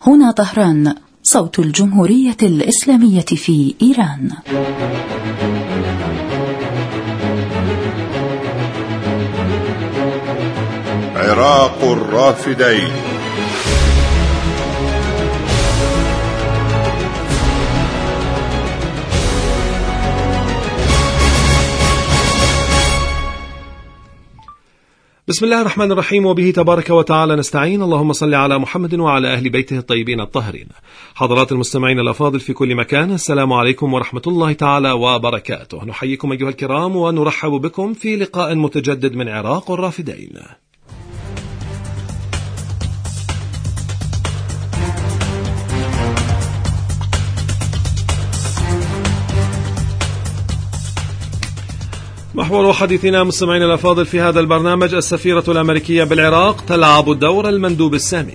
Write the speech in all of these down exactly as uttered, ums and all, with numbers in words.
هنا طهران، صوت الجمهورية الإسلامية في إيران. عراق الرافدين. بسم الله الرحمن الرحيم، وبه تبارك وتعالى نستعين. اللهم صل على محمد وعلى أهل بيته الطيبين الطاهرين. حضرات المستمعين الأفاضل في كل مكان، السلام عليكم ورحمة الله تعالى وبركاته. نحييكم أيها الكرام ونرحب بكم في لقاء متجدد من عراق الرافدين. محور حديثنا مستمعينا الأفاضل في هذا البرنامج: السفيرة الأمريكية بالعراق تلعب دور المندوب السامي.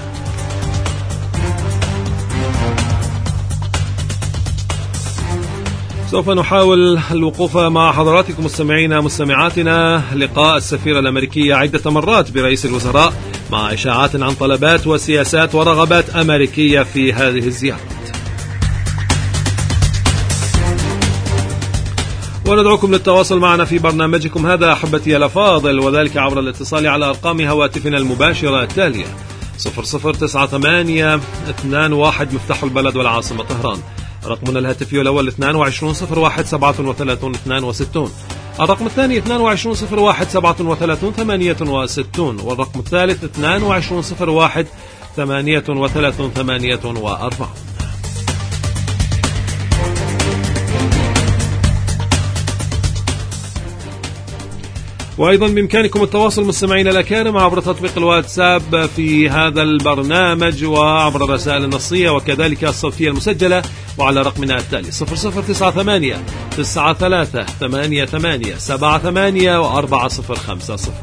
سوف نحاول الوقوف مع حضراتكم مستمعينا مستمعاتنا لقاء السفيرة الأمريكية عدة مرات برئيس الوزراء مع إشاعات عن طلبات وسياسات ورغبات أمريكية في هذه الزيارة. وندعوكم للتواصل معنا في برنامجكم هذا أحبتي الأفاضل، وذلك عبر الاتصال على أرقام هواتفنا المباشرة التالية: صفر صفر تسعة ثمانية اثنان واحد مفتاح البلد والعاصمة طهران، رقمنا الهاتفي الأول اثنان وعشرين صفر واحد سبعة وثلاثين اثنان وستين، الرقم الثاني اثنان وعشرين صفر واحد سبعة وثلاثين ثمانية وستين، والرقم الثالث اثنان وعشرين صفر واحد ثمانية وثلاثين ثمانية وأربعين. وأيضا بإمكانكم التواصل مستمعينا الأكارم عبر تطبيق الواتساب في هذا البرنامج، وعبر الرسائل النصية وكذلك الصوتية المسجلة، وعلى رقمنا التالي صفر صفر تسعة ثمانية تسعة ثلاثة ثمانية ثمانية سبعة ثمانية وأربعة صفر خمسة صفر.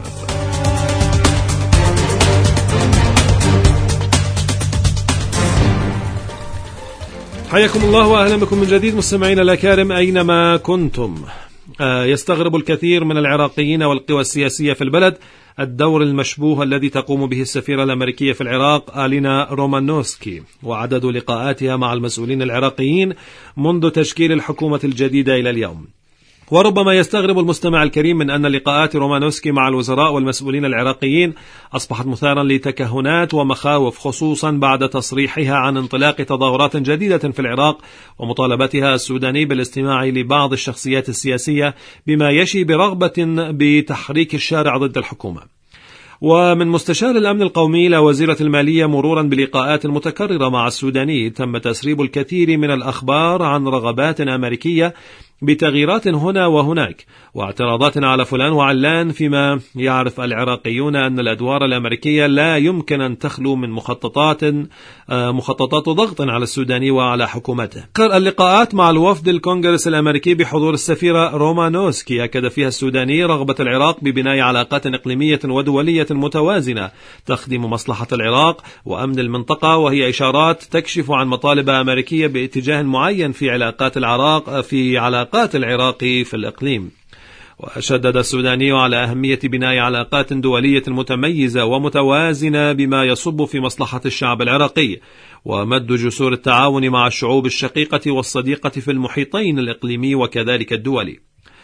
حياكم الله وأهلا بكم من جديد مستمعينا الأكارم أينما كنتم. يستغرب الكثير من العراقيين والقوى السياسية في البلد الدور المشبوه الذي تقوم به السفيرة الأمريكية في العراق آلينا رومانوسكي، وعدد لقاءاتها مع المسؤولين العراقيين منذ تشكيل الحكومة الجديدة إلى اليوم. وربما يستغرب المستمع الكريم من أن لقاءات رومانوسكي مع الوزراء والمسؤولين العراقيين أصبحت مثارا لتكهنات ومخاوف، خصوصا بعد تصريحها عن انطلاق تظاهرات جديدة في العراق ومطالبتها السوداني بالاستماع لبعض الشخصيات السياسية بما يشي برغبة بتحريك الشارع ضد الحكومة. ومن مستشار الأمن القومي إلى وزيرة المالية مرورا بلقاءات متكررة مع السوداني، تم تسريب الكثير من الأخبار عن رغبات أمريكية بتغييرات هنا وهناك واعتراضات على فلان وعلان، فيما يعرف العراقيون أن الأدوار الأمريكية لا يمكن أن تخلو من مخططات مخططات ضغط على السوداني وعلى حكومته. اللقاءات مع الوفد الكونغرس الأمريكي بحضور السفيرة رومانوسكي أكد فيها السوداني رغبة العراق ببناء علاقات إقليمية ودولية متوازنة تخدم مصلحة العراق وأمن المنطقة، وهي إشارات تكشف عن مطالب أمريكية باتجاه معين في علاقات العراق في علاقات العراق في الإقليم. وشدد السوداني على أهمية بناء علاقات دولية متميزة ومتوازنة بما يصب في مصلحة الشعب العراقي، ومد جسور التعاون مع الشعوب الشقيقة والصديقة في المحيطين الإقليمي وكذلك الدولي.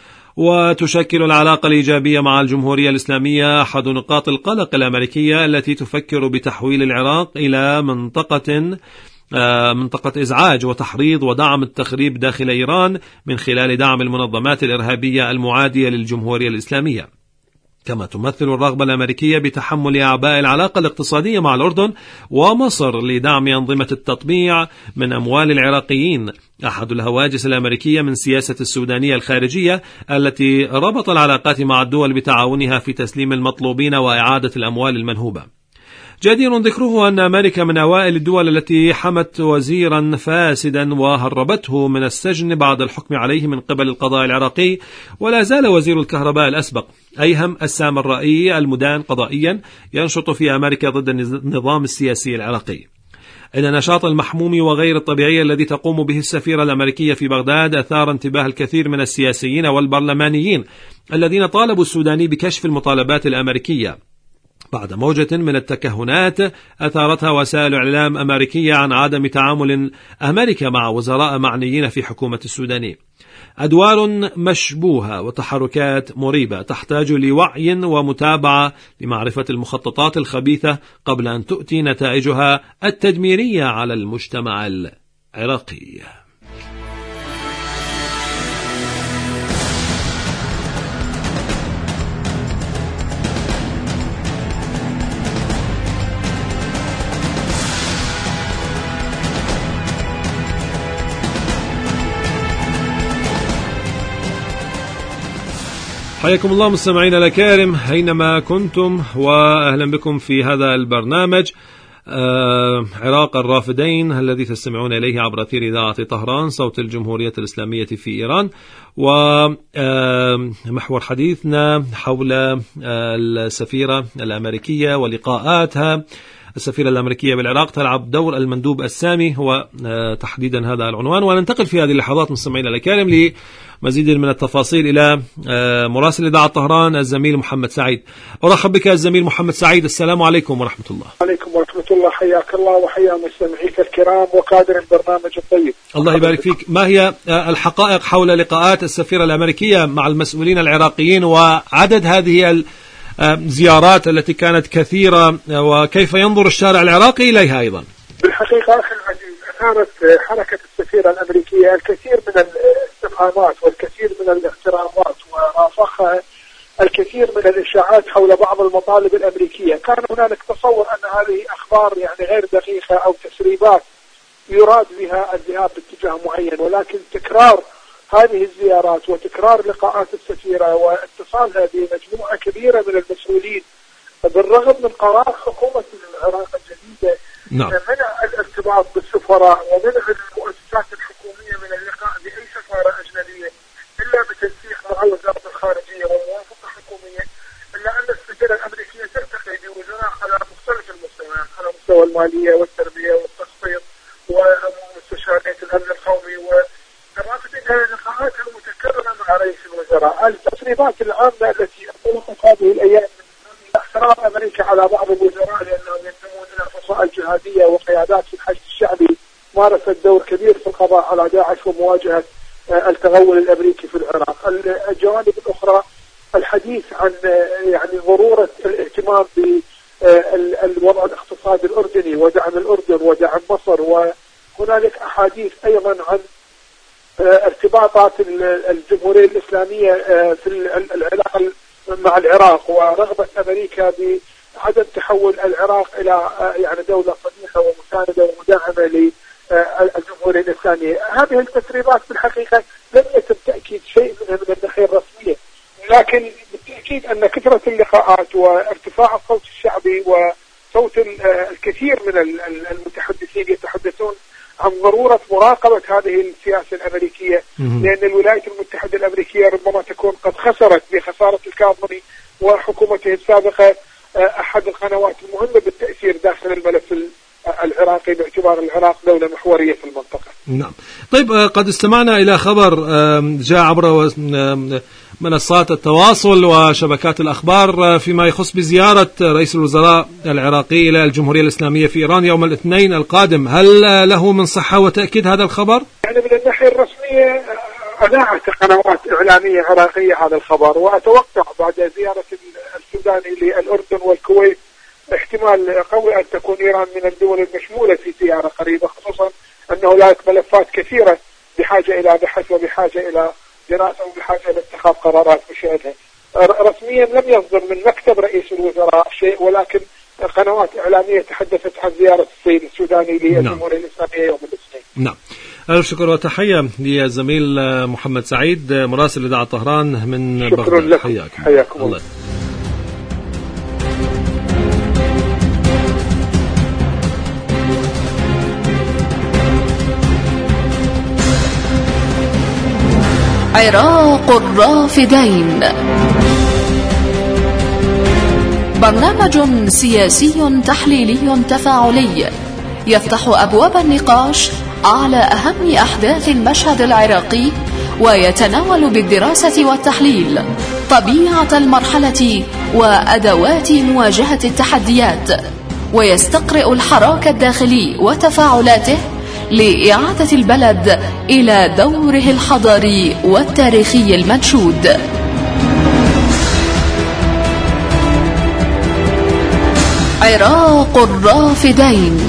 وتشكل العلاقة الإيجابية مع الجمهورية الإسلامية أحد نقاط القلق الأمريكية التي تفكر بتحويل العراق إلى منطقة منطقة إزعاج وتحريض ودعم التخريب داخل إيران من خلال دعم المنظمات الإرهابية المعادية للجمهورية الإسلامية. كما تمثل الرغبة الأمريكية بتحمل أعباء العلاقة الاقتصادية مع الأردن ومصر لدعم أنظمة التطبيع من أموال العراقيين أحد الهواجس الأمريكية من سياسة السودانية الخارجية التي ربط العلاقات مع الدول بتعاونها في تسليم المطلوبين وإعادة الأموال المنهوبة. جدير ذكره أن أمريكا من أوائل الدول التي حمت وزيرا فاسدا وهربته من السجن بعد الحكم عليه من قبل القضاء العراقي، ولا زال وزير الكهرباء الأسبق أيهم السامرائي المدان قضائيا ينشط في أمريكا ضد النظام السياسي العراقي. إن نشاط المحموم وغير الطبيعي الذي تقوم به السفيرة الأمريكية في بغداد أثار انتباه الكثير من السياسيين والبرلمانيين الذين طالبوا السوداني بكشف المطالبات الأمريكية، بعد موجة من التكهنات أثارتها وسائل إعلام أمريكية عن عدم تعامل أمريكا مع وزراء معنيين في حكومة السوداني. أدوار مشبوهة وتحركات مريبة تحتاج لوعي ومتابعة لمعرفة المخططات الخبيثة قبل أن تؤتي نتائجها التدميرية على المجتمع العراقي. حياكم الله مستمعينا الأكارم أينما كنتم، وأهلا بكم في هذا البرنامج آه عراق الرافدين الذي تستمعون إليه عبر أثير إذاعة طهران صوت الجمهورية الإسلامية في إيران. ومحور حديثنا حول آه السفيرة الأمريكية ولقاءاتها. السفيرة الأمريكية بالعراق تلعب دور المندوب السامي، هو تحديدا هذا العنوان. وننتقل في هذه اللحظات مستمعينا الكرام لمزيد من التفاصيل إلى مراسل إذاعة طهران الزميل محمد سعيد. أرحب بك الزميل محمد سعيد، السلام عليكم ورحمة الله. عليكم ورحمة الله، حياك الله وحيا مستمعيك الكرام وقادر البرنامج الطيب. الله يبارك فيك. ما هي الحقائق حول لقاءات السفيرة الأمريكية مع المسؤولين العراقيين وعدد هذه زيارات التي كانت كثيرة، وكيف ينظر الشارع العراقي إليها أيضا؟ بالحقيقة أخي العزيز، أثارت حركة السفيرة الأمريكية الكثير من الاستفهامات والكثير من الاحترامات، ورافقها الكثير من الإشاعات حول بعض المطالب الأمريكية. كان هنالك تصور أن هذه أخبار يعني غير دقيقة أو تسريبات يراد بها الذهاب باتجاه معين، ولكن تكرار هذه الزيارات وتكرار لقاءات السفيرة واتصالها بمجموعة كبيرة من المسؤولين بالرغم من قرار حكومة العراق الجديدة نعم. منع الارتباط بالسفراء ومنع المؤسسات الحكومية من اللقاء بأي سفارة أجنبية إلا بتنسيق مع وزارة الخارجية وموافقة حكومية، إلا أن السفيرة الأمريكية تلتقي بوزراء على مختلف المستويات، على مستوى المالية والتربية والتخطيط ومستشارية الأمن القومي و اللقاءات المتكررة مع رئيس الوزراء. التسريبات العامة التي أطلقت هذه الأيام من احترام أمريكا على بعض الوزراء لأنهم ينتمون إلى فصائل جهادية وقيادات في الحشد الشعبي مارست دور كبير في القضاء على داعش ومواجهة التغول الأمريكي في العراق. الجوانب الأخرى الحديث عن يعني ضرورة الاهتمام بالوضع الاقتصادي الأردني ودعم الأردن ودعم مصر، وهنالك أحاديث أيضا عن ارتباطات الجمهورية الإسلامية في العلاقة مع العراق ورغبة أمريكا بعدم تحول العراق إلى يعني دولة صديقة ومساندة ومدعمة للجمهورية الإسلامية. هذه التسريبات في الحقيقة لم يتم تأكيد شيء منها من الناحية الرسمية، لكن بالتأكيد أن كثرة اللقاءات وارتفاع الصوت الشعبي وصوت الكثير من المتحدثين يتحدثون عن ضرورة مراقبة هذه السياسة الأمريكية، لأن الولايات المتحدة الأمريكية ربما تكون قد خسرت بخسارة الكاظمي وحكومته السابقة أحد القنوات المهمة بالتأثير داخل الملف العراقي باعتبار العراق دولة محورية في المنطقة. نعم. طيب، قد استمعنا إلى خبر جاء عبر منصات التواصل وشبكات الأخبار فيما يخص بزيارة رئيس الوزراء العراقي إلى الجمهورية الإسلامية في إيران يوم الاثنين القادم. هل له من صحة وتأكيد هذا الخبر؟ يعني من الناحية الرسمية أذاعت قنوات إعلامية عراقية هذا الخبر، وأتوقع بعد زيارة السوداني للأردن والكويت احتمال قوي أن تكون إيران من الدول المشمولة في زيارة قريبة، خصوصا أنه هناك ملفات كثيرة بحاجة إلى بحث وبحاجة إلى دراسة وبحاجة إلى اتخاذ قرارات بشأنها. رسميا لم يصدر من مكتب رئيس الوزراء شيء، ولكن قنوات إعلامية تحدثت عن زيارة السيد السوداني للجمهورية الإسلامية يوم الاثنين. نعم. ألف شكر وتحية للزميل محمد سعيد مراسل إذاعة طهران من بغداد. شكرا لكم. حياكم, حياكم الله. عراق الرافدين، برنامج سياسي تحليلي تفاعلي يفتح أبواب النقاش على أهم أحداث المشهد العراقي، ويتناول بالدراسة والتحليل طبيعة المرحلة وأدوات مواجهة التحديات، ويستقرئ الحراك الداخلي وتفاعلاته لإعادة البلد إلى دوره الحضاري والتاريخي المنشود. عراق الرافدين.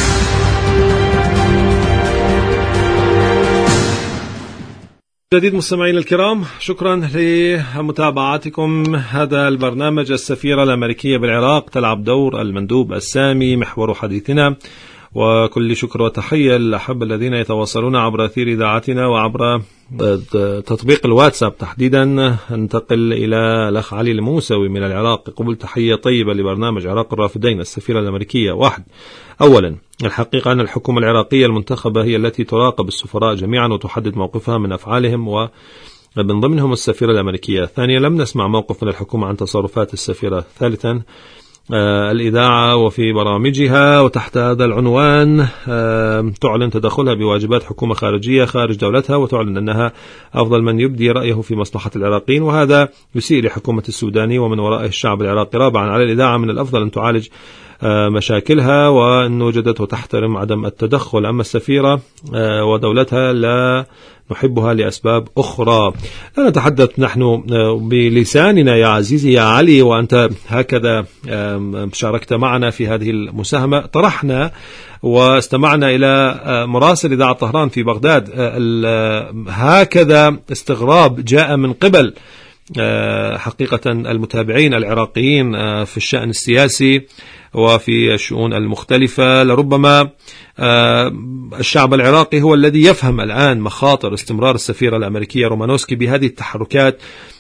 جديد مستمعين الكرام، شكرا لمتابعتكم هذا البرنامج. السفيرة الأمريكية بالعراق تلعب دور المندوب السامي محور حديثنا، وكل شكر وتحية للأحبة الذين يتواصلون عبر أثير إذاعتنا وعبر تطبيق الواتساب تحديدا. ننتقل إلى الأخ علي الموسوي من العراق، يقول تحية طيبة لبرنامج عراق الرافدين. السفيرة الأمريكية: واحد، أولا الحقيقة أن الحكومة العراقية المنتخبة هي التي تراقب السفراء جميعا وتحدد موقفها من أفعالهم ومن ضمنهم السفيرة الأمريكية. ثانيا لم نسمع موقف من الحكومة عن تصرفات السفيرة. ثالثا آه الإذاعة وفي برامجها وتحت هذا العنوان آه تعلن تدخلها بواجبات حكومة خارجية خارج دولتها، وتعلن أنها أفضل من يبدي رأيه في مصلحة العراقيين، وهذا يسيء لحكومة السوداني ومن ورائه الشعب العراقي. رابعا على الإذاعة من الأفضل أن تعالج آه مشاكلها وأن وجدت وتحترم عدم التدخل، أما السفيرة آه ودولتها لا نحبها لأسباب أخرى. لا نتحدث نحن بلساننا يا عزيزي يا علي، وأنت هكذا شاركت معنا في هذه المساهمة. طرحنا واستمعنا إلى مراسل إذاعة طهران في بغداد، هكذا استغراب جاء من قبل حقيقة المتابعين العراقيين في الشأن السياسي وفي الشؤون المختلفة. لربما الشعب العراقي هو الذي يفهم الآن مخاطر استمرار السفيرة الأمريكية رومانوسكي بهذه التحركات،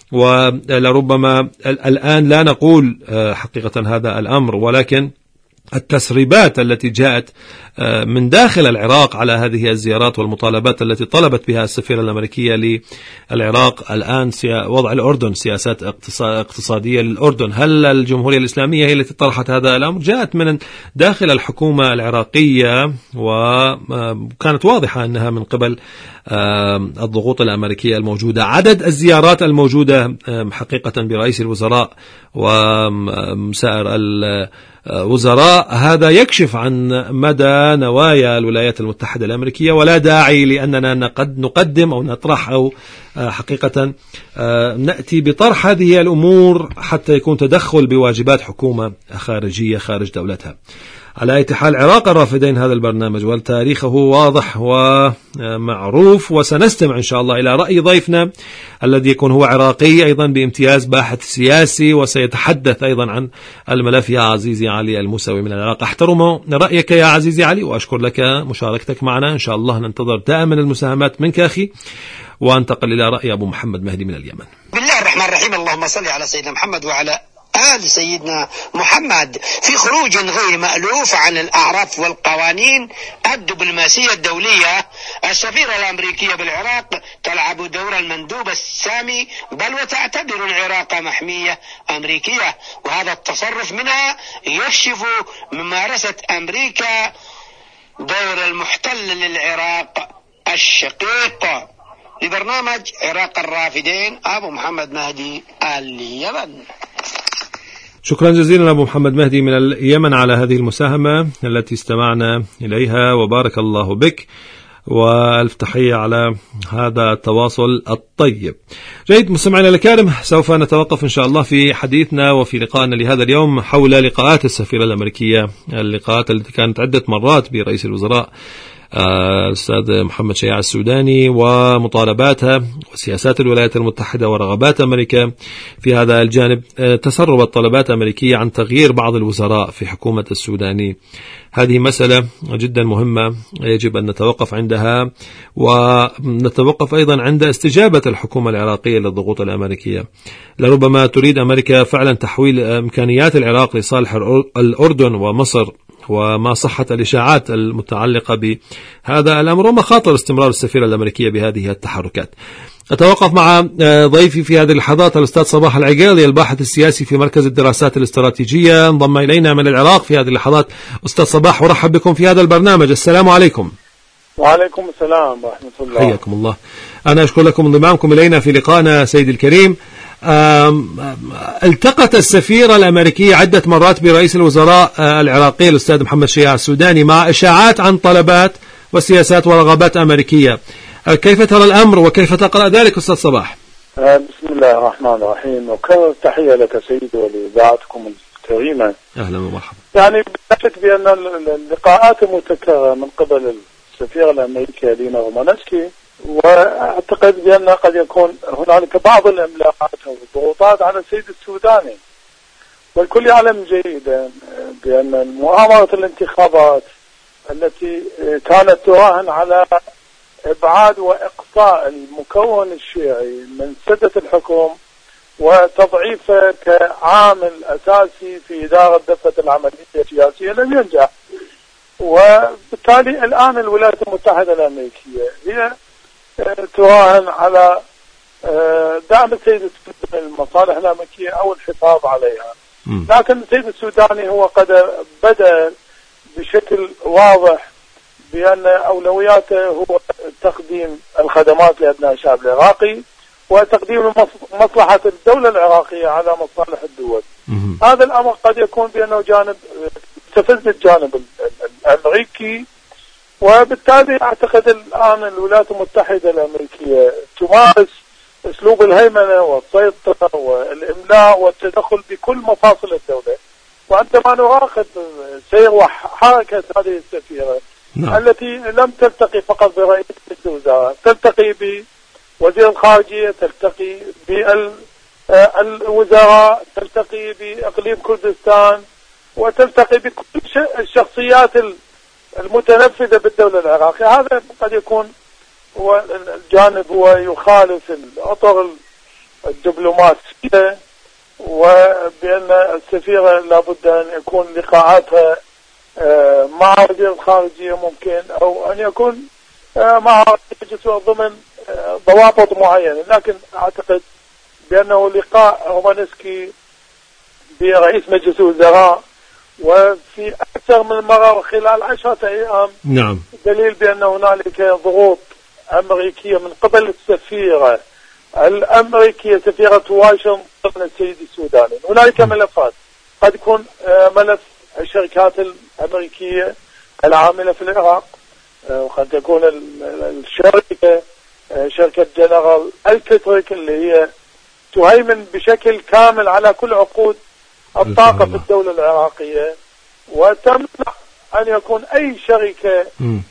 ولربما الآن لا نقول حقيقة هذا الأمر، ولكن التسريبات التي جاءت من داخل العراق على هذه الزيارات والمطالبات التي طلبت بها السفيرة الأمريكية للعراق الآن، وضع الأردن، سياسات اقتصادية للأردن، هل الجمهورية الإسلامية هي التي طرحت هذا الأمر؟ جاءت من داخل الحكومة العراقية وكانت واضحة أنها من قبل الضغوط الأمريكية الموجودة. عدد الزيارات الموجودة حقيقة برئيس الوزراء وسائر الوزراء هذا يكشف عن مدى نوايا الولايات المتحدة الأمريكية، ولا داعي لأننا قد نقدم أو نطرح أو حقيقة نأتي بطرح هذه الأمور حتى يكون تدخل بواجبات حكومة خارجية خارج دولتها. على أي حال عراق الرافدين هذا البرنامج وتاريخه واضح ومعروف، وسنستمع إن شاء الله إلى رأي ضيفنا الذي يكون هو عراقي أيضا بامتياز، باحث سياسي، وسيتحدث أيضا عن الملف. يا عزيزي علي الموسوي من العراق، أحترم رأيك يا عزيزي علي وأشكر لك مشاركتك معنا. إن شاء الله ننتظر دائما المساهمات منك أخي، وانتقل إلى رأي أبو محمد مهدي من اليمن. بسم الله الرحمن الرحيم، اللهم صل على سيدنا محمد وعلى آل سيدنا محمد. في خروج غير مألوف عن الأعراف والقوانين الدبلوماسية الدولية، السفيرة الأمريكية بالعراق تلعب دور المندوب السامي، بل وتعتبر العراق محمية أمريكية، وهذا التصرف منها يكشف ممارسة أمريكا دور المحتل للعراق الشقيق. لبرنامج عراق الرافدين، أبو محمد مهدي اليمن. شكرا جزيلا أبو محمد مهدي من اليمن على هذه المساهمة التي استمعنا إليها، وبارك الله بك، وألف تحية على هذا التواصل الطيب. جيد مستمعينا الكرام، سوف نتوقف إن شاء الله في حديثنا وفي لقائنا لهذا اليوم حول لقاءات السفيرة الأمريكية، اللقاءات التي كانت عدة مرات برئيس الوزراء الأستاذ محمد شياع السوداني ومطالباتها وسياسات الولايات المتحدة ورغبات أمريكا في هذا الجانب. تسربت طلبات أمريكية عن تغيير بعض الوزراء في حكومة السوداني. هذه مسألة جدا مهمة يجب أن نتوقف عندها، ونتوقف أيضا عند استجابة الحكومة العراقية للضغوط الأمريكية. لربما تريد أمريكا فعلا تحويل إمكانيات العراق لصالح الأردن ومصر، وما صحت الإشاعات المتعلقة بهذا الأمر ومخاطر استمرار السفيرة الأمريكية بهذه التحركات. أتوقف مع ضيفي في هذه اللحظات الأستاذ صباح العقيلي، الباحث السياسي في مركز الدراسات الاستراتيجية، انضم إلينا من العراق في هذه اللحظات. أستاذ صباح، ورحب بكم في هذا البرنامج. السلام عليكم. وعليكم السلام ورحمة الله. حياكم الله. أنا أشكر لكم انضمامكم إلينا في لقائنا سيدي الكريم. التقت السفيرة الأمريكية عدة مرات برئيس الوزراء العراقي الأستاذ محمد شياع السوداني مع إشاعات عن طلبات وسياسات ورغبات أمريكية. كيف ترى الأمر وكيف تقرأ ذلك أستاذ صباح؟ بسم الله الرحمن الرحيم، وكل تحية لك سيدي ولإذاعتكم الكريمة. أهلا ومرحبا. يعني بشك بأن اللقاءات المتكررة من قبل السفيرة الأمريكية لينا رومانسكي، وأعتقد بأن قد يكون هنالك بعض الإملاءات أو الضغوطات على السيد السوداني، والكل يعلم جيدا بأن مؤامرة الانتخابات التي كانت تراهن على إبعاد وإقصاء المكون الشيعي من سدة الحكم وتضعيفه كعامل أساسي في إدارة دفة العملية السياسية لم ينجح. وبالتالي الآن الولايات المتحدة الأمريكية هي تراهن على دعم السيد السوداني للمصالح الأمريكية أو الحفاظ عليها، لكن السيد السوداني هو قد بدأ بشكل واضح بأن أولوياته هو تقديم الخدمات لأبناء الشعب العراقي وتقديم مصلحة الدولة العراقية على مصالح الدول. هذا الأمر قد يكون بأنه جانب يستفز الجانب الأمريكي، وبالتالي أعتقد الآن الولايات المتحدة الأمريكية تمارس أسلوب الهيمنة والسيطرة والإملاء والتدخل بكل مفاصل الدولة. وعندما نراقب سير وحركة هذه السفيرة نعم. التي لم تلتقي فقط برئيس الوزراء، تلتقي بوزير الخارجية، تلتقي بالوزراء، تلتقي بإقليم كردستان، وتلتقي بكل الشخصيات المتنفذة بالدولة العراقية. هذا قد يكون هو الجانب هو يخالف الأطر الدبلوماسية، وبأن السفيرة لابد أن يكون لقاءاتها مع وزير الخارجية ممكن، أو أن يكون مع مجلس ضمن ضوابط معينة. لكن أعتقد بأنه لقاء رومانسكي برئيس مجلس الوزراء وفي أكثر من مرة خلال عشرة أيام نعم. دليل بأن هنالك ضغوط أمريكية من قبل السفيرة الأمريكية سفيرة واشنطن السيد السوداني. هنالك ملفات، قد يكون ملف الشركات الأمريكية العاملة في العراق، وقد تكون الشركة شركة جنرال الكتريك اللي هي تهيمن بشكل كامل على كل عقود الطاقة في الدولة العراقية، وتمنع أن يكون أي شركة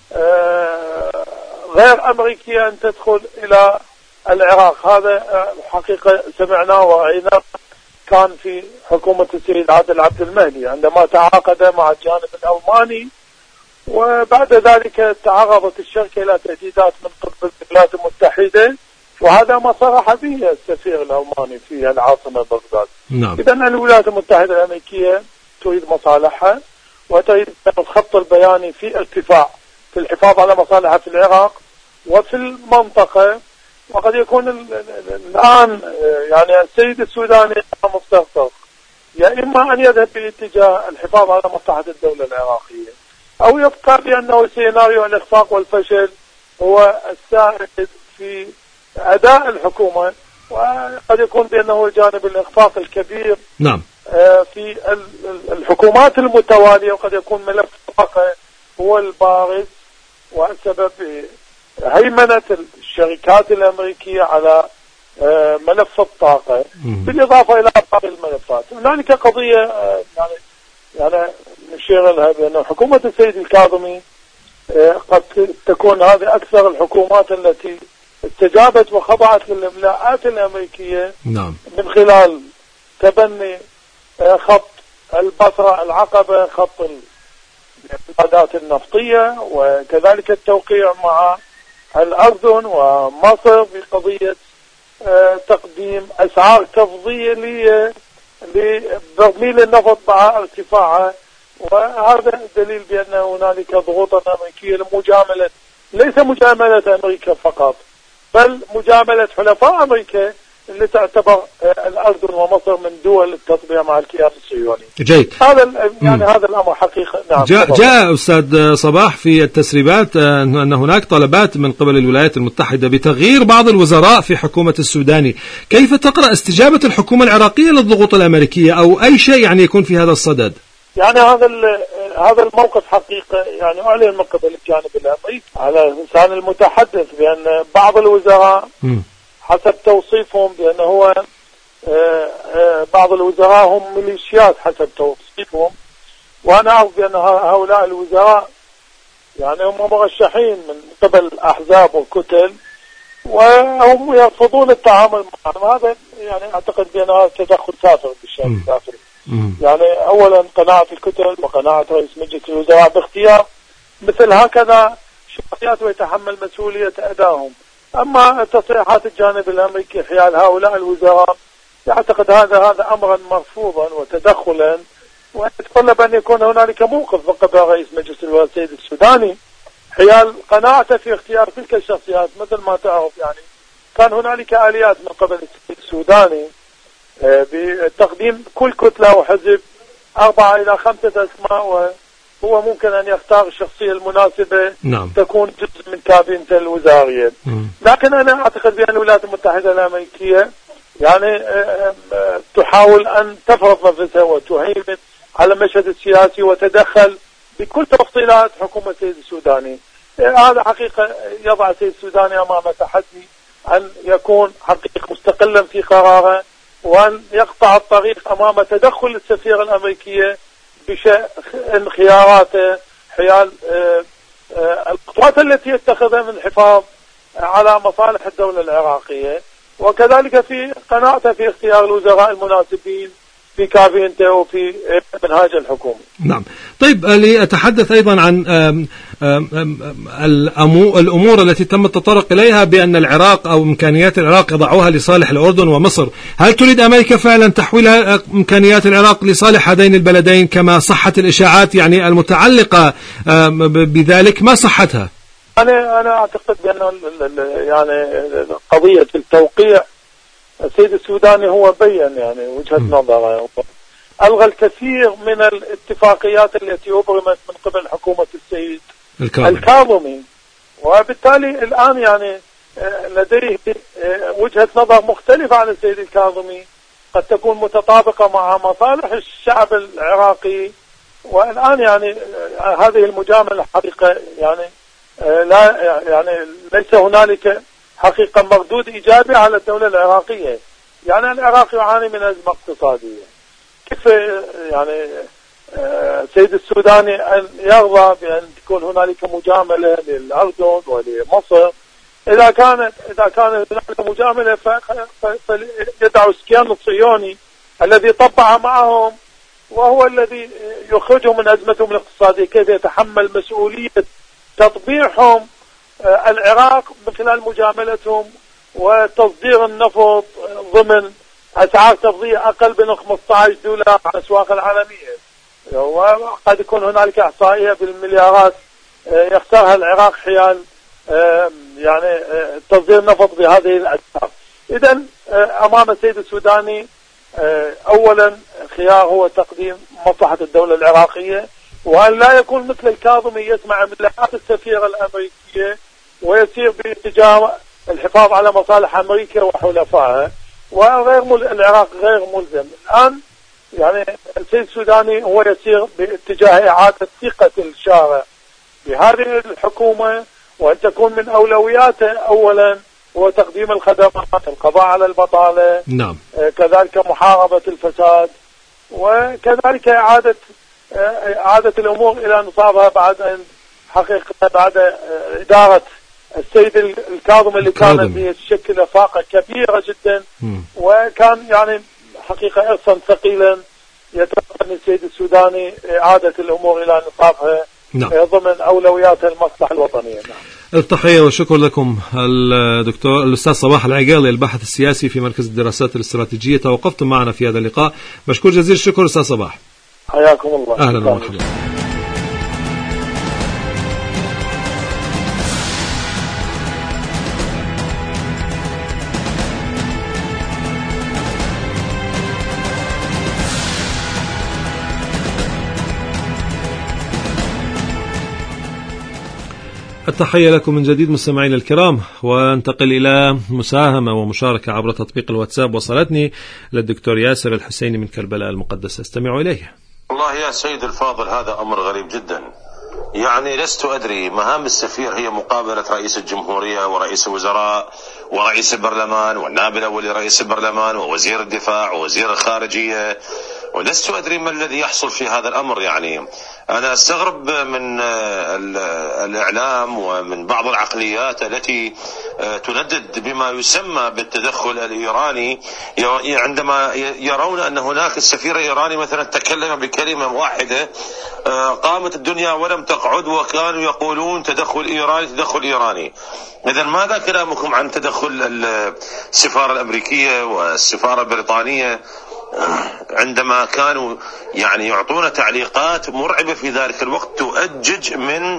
غير أمريكية أن تدخل إلى العراق. هذا حقيقة سمعناه ورأيناه كان في حكومة السيد عادل عبد المهدي عندما تعاقد مع الجانب الألماني، وبعد ذلك تعرضت الشركة إلى تهديدات من قبل الولايات المتحدة، وهذا ما صرح به السفير الألماني في العاصمة بغداد. نعم. إذن الولايات المتحدة الأمريكية تريد مصالحها وتريد الخط البياني في ارتفاع في الحفاظ على مصالحها في العراق وفي المنطقة. وقد يكون الآن يعني السيد السوداني مستغرق، يا إما أن يذهب باتجاه الحفاظ على مصلحة الدولة العراقية، أو يبقى بأنه سيناريو الإخفاق والفشل هو السائد في أداء الحكومة، وقد يكون بأنه جانب الإخفاق الكبير نعم. في الحكومات المتوالية، وقد يكون ملف الطاقة هو البارز والسبب هيمنة الشركات الأمريكية على ملف الطاقة، بالإضافة إلى باقي الملفات. هنالك قضية يعني يعني نشير لها بأن حكومة السيد الكاظمي قد تكون هذه أكثر الحكومات التي استجابت وخضعت للإملاءات الأمريكية نعم. من خلال تبني خط البصرة العقبة، خط الإمدادات النفطية، وكذلك التوقيع مع الأردن ومصر بقضية تقديم أسعار تفضيلية لبرميل النفط مع ارتفاعها. وهذا دليل بأن هنالك ضغوطا أمريكية لمجاملة، ليس مجاملة أمريكا فقط، بل مجاملة حلفاء أمريكا اللي تعتبر الأردن ومصر من دول التطبيع مع الكيان الصهيوني. جيد. هذا يعني م. هذا الأمر حقيقة. نعم. جاء, جاء أستاذ صباح في التسريبات أن هناك طلبات من قبل الولايات المتحدة بتغيير بعض الوزراء في حكومة السوداني. كيف تقرأ استجابة الحكومة العراقية للضغوط الأمريكية أو أي شيء يعني يكون في هذا الصدد؟ يعني هذا هذا الموقف حقيقة يعني أعلن من قبل الجانب الأمريكي على لسان المتحدث بأن بعض الوزراء م. حسب توصيفهم بأنه هو بعض الوزراء هم ميليشيات حسب توصيفهم، وأنا أعرف بأن هؤلاء الوزراء يعني هم مرشحين من قبل أحزاب وكتل وهم يرفضون التعامل معهم. هذا يعني أعتقد بأن هذا تدخل كافر بالشأن الداخلي. يعني أولا قناعة الكتل وقناعة رئيس مجلس الوزراء باختيار مثل هكذا شخصيات ويتحمل مسؤولية أدائهم. أما تصريحات الجانب الأمريكي حيال هؤلاء الوزراء يعتقد هذا هذا أمرا مرفوضا وتدخلا، ويتطلب أن يكون هنالك موقف من قبل رئيس مجلس الوزراء السيد السوداني حيال قناعته في اختيار تلك الشخصيات. مثل ما تعرف يعني كان هنالك آليات من قبل السيد السوداني بتقديم كل كتلة وحزب أربعة إلى خمسة أسماء، وهو ممكن أن يختار الشخصية المناسبة. نعم. تكون جزء من كابينته الوزارية. مم. لكن أنا أعتقد بأن الولايات المتحدة الأمريكية يعني تحاول أن تفرض نفسها وتهيمن على المشهد السياسي وتدخل بكل تفصيلات حكومة السيد السوداني. هذا حقيقة يضع السيد السوداني أمام تحدي أن يكون حقيقة مستقلا في قراره، وأن يقطع الطريق أمام تدخل السفير الأمريكية بشأن خياراته حيال الخطوات التي يتخذها من الحفاظ على مصالح الدولة العراقية، وكذلك في قناعته في اختيار الوزراء المناسبين في كابينته وفي منهاج الحكومة. نعم. طيب لأتحدث أيضا عن آم آم الأمور التي تم التطرق إليها بأن العراق أو إمكانيات العراق يضعوها لصالح الأردن ومصر. هل تريد أمريكا فعلا تحويل إمكانيات العراق لصالح هذين البلدين كما صحت الإشاعات يعني المتعلقة بذلك؟ ما صحتها؟ أنا أنا أعتقد بأن يعني قضية التوقيع السيد السوداني هو بيّن يعني وجهة نظره، ألغى الكثير من الاتفاقيات التي أبرمت من قبل حكومة السيد الكاظمي، وبالتالي الآن يعني لديه وجهة نظر مختلفة عن السيد الكاظمي قد تكون متطابقة مع مصالح الشعب العراقي. والآن يعني هذه المجاملة حقيقة يعني لا يعني ليس هنالك حقيقة مردود إيجابي على الدولة العراقية. يعني العراق يعاني من أزمة اقتصادية، كيف يعني سيد السوداني أن يرضى بأن تكون هنالك مجاملة للأردن ولمصر؟ إذا كانت إذا كان هنالك مجاملة فيدعو الكيان الصهيوني الذي طبع معهم وهو الذي يخرجهم من أزمتهم الاقتصادية، كيف يتحمل مسؤولية تطبيعهم العراق من خلال مجاملتهم وتصدير النفط ضمن أسعار تفضية أقل من خمسة عشر دولار على الأسواق العالمية، وقد يكون هنالك إحصائية بالمليارات يخسرها العراق حيال يعني تصدير النفط بهذه الأسعار. إذن أمام السيد السوداني أولا خيار هو تقديم مصلحة الدولة العراقية، وأن لا يكون مثل الكاظمي يسمع ملاحات السفيرة الأمريكية ويسير باتجاه الحفاظ على مصالح أمريكا وحلفائها، وغير مل... العراق غير ملزم. الآن يعني السيد السوداني هو يسير باتجاه إعادة ثقة الشارع بهذه الحكومة، وأن تكون من أولوياته أولا هو تقديم الخدمات، القضاء على البطالة، نعم. كذلك محاربة الفساد، وكذلك إعادة إعادة الأمور إلى نصابها بعد أن حقيقة بعد إدارة السيد الكاظم اللي كانت تشكل إخفاقة كبيرة جدا، م. وكان يعني حقيقة إرثا ثقيلا يتبقى السيد السوداني إعادة الأمور إلى نصابها، نعم. ضمن أولويات المصلحة الوطنية. نعم. التحية والشكر لكم الدكتور الأستاذ صباح العقيلي الباحث السياسي في مركز الدراسات الاستراتيجية، توقفتم معنا في هذا اللقاء. مشكور جزيل الشكر أستاذ صباح. حياكم الله. أهلا ومرحبا. التحية لكم من جديد مستمعينا الكرام، وانتقل إلى مساهمة ومشاركة عبر تطبيق الواتساب وصلتني للدكتور ياسر الحسيني من كربلاء المقدسة، استمعوا إليه. والله يا سيد الفاضل، هذا أمر غريب جدا. يعني لست أدري، مهام السفير هي مقابلة رئيس الجمهورية ورئيس الوزراء ورئيس البرلمان والنائب الأول لرئيس البرلمان ووزير الدفاع ووزير الخارجية، ولست أدري ما الذي يحصل في هذا الأمر. يعني أنا أستغرب من الإعلام ومن بعض العقليات التي تندد بما يسمى بالتدخل الإيراني، عندما يرون أن هناك السفير الإيراني مثلا تكلم بكلمة واحدة قامت الدنيا ولم تقعد، وكانوا يقولون تدخل إيراني تدخل إيراني. إذا ماذا كلامكم عن تدخل السفارة الأمريكية والسفارة البريطانية عندما كانوا يعني يعطون تعليقات مرعبة في ذلك الوقت تؤجج من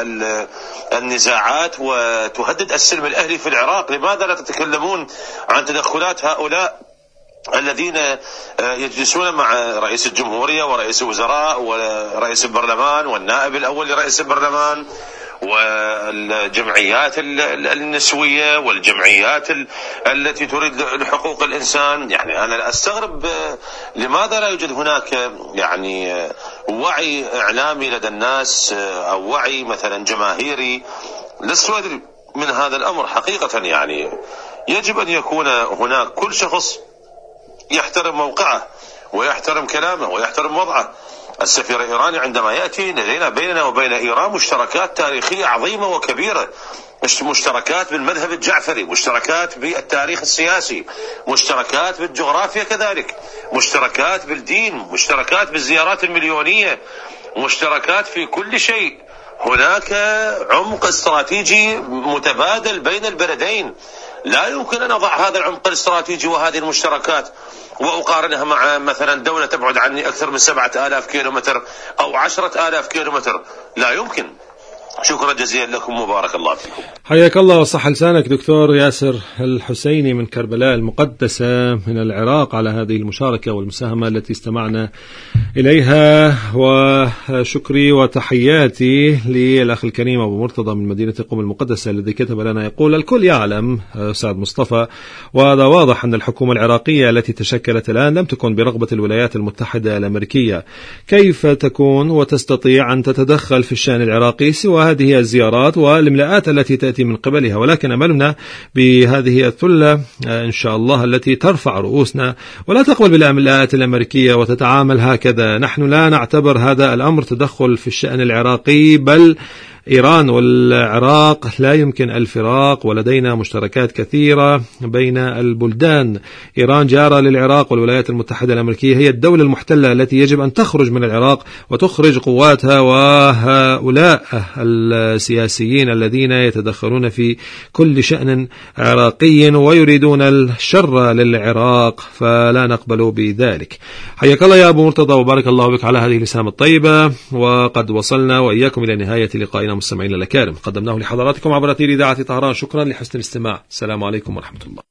النزاعات وتهدد السلم الأهلي في العراق؟ لماذا لا تتكلمون عن تدخلات هؤلاء الذين يجلسون مع رئيس الجمهورية ورئيس الوزراء ورئيس البرلمان والنائب الأول لرئيس البرلمان والجمعيات النسوية والجمعيات التي تريد حقوق الإنسان؟ يعني أنا أستغرب لماذا لا يوجد هناك يعني وعي إعلامي لدى الناس أو وعي مثلا جماهيري. لست أدري من هذا الأمر حقيقة. يعني يجب أن يكون هناك كل شخص يحترم موقعه ويحترم كلامه ويحترم وضعه. السفير الإيراني عندما يأتي لدينا بيننا وبين إيران مشتركات تاريخية عظيمة وكبيرة، مشتركات بالمذهب الجعفري، مشتركات بالتاريخ السياسي، مشتركات بالجغرافيا كذلك، مشتركات بالدين، مشتركات بالزيارات المليونية، مشتركات في كل شيء. هناك عمق استراتيجي متبادل بين البلدين. لا يمكن أن أضع هذا العمق الاستراتيجي وهذه المشتركات وأقارنها مع مثلا دولة تبعد عني أكثر من سبعة آلاف كيلومتر أو عشرة آلاف كيلومتر. لا يمكن. شكرا جزيلا لكم، مبارك الله فيكم. حياك الله وصح لسانك دكتور ياسر الحسيني من كربلاء المقدسة من العراق على هذه المشاركة والمساهمة التي استمعنا إليها، وشكري وتحياتي للأخ الكريم أبو مرتضى من مدينة قم المقدسة الذي كتب لنا يقول: الكل يعلم أستاذ مصطفى، وهذا واضح أن الحكومة العراقية التي تشكلت الآن لم تكن برغبة الولايات المتحدة الأمريكية. كيف تكون وتستطيع أن تتدخل في الشأن العراقي سوى هذه الزيارات والإملاءات التي تأتي من قبلها؟ ولكن أملنا بهذه الثلة إن شاء الله التي ترفع رؤوسنا ولا تقبل بالإملاءات الأمريكية وتتعامل هكذا. نحن لا نعتبر هذا الأمر تدخل في الشأن العراقي، بل إيران والعراق لا يمكن الفراق، ولدينا مشتركات كثيرة بين البلدان. إيران جارة للعراق، والولايات المتحدة الأمريكية هي الدولة المحتلة التي يجب أن تخرج من العراق وتخرج قواتها، وهؤلاء السياسيين الذين يتدخلون في كل شأن عراقي ويريدون الشر للعراق فلا نقبل بذلك. حياك الله يا أبو مرتضى، وبارك الله بك على هذه الرسالة الطيبة. وقد وصلنا وإياكم إلى نهاية لقائنا مستمعينا الأكارم، قدمناه لحضراتكم عبر أثير إذاعة طهران. شكرا لحسن الاستماع. السلام عليكم ورحمة الله.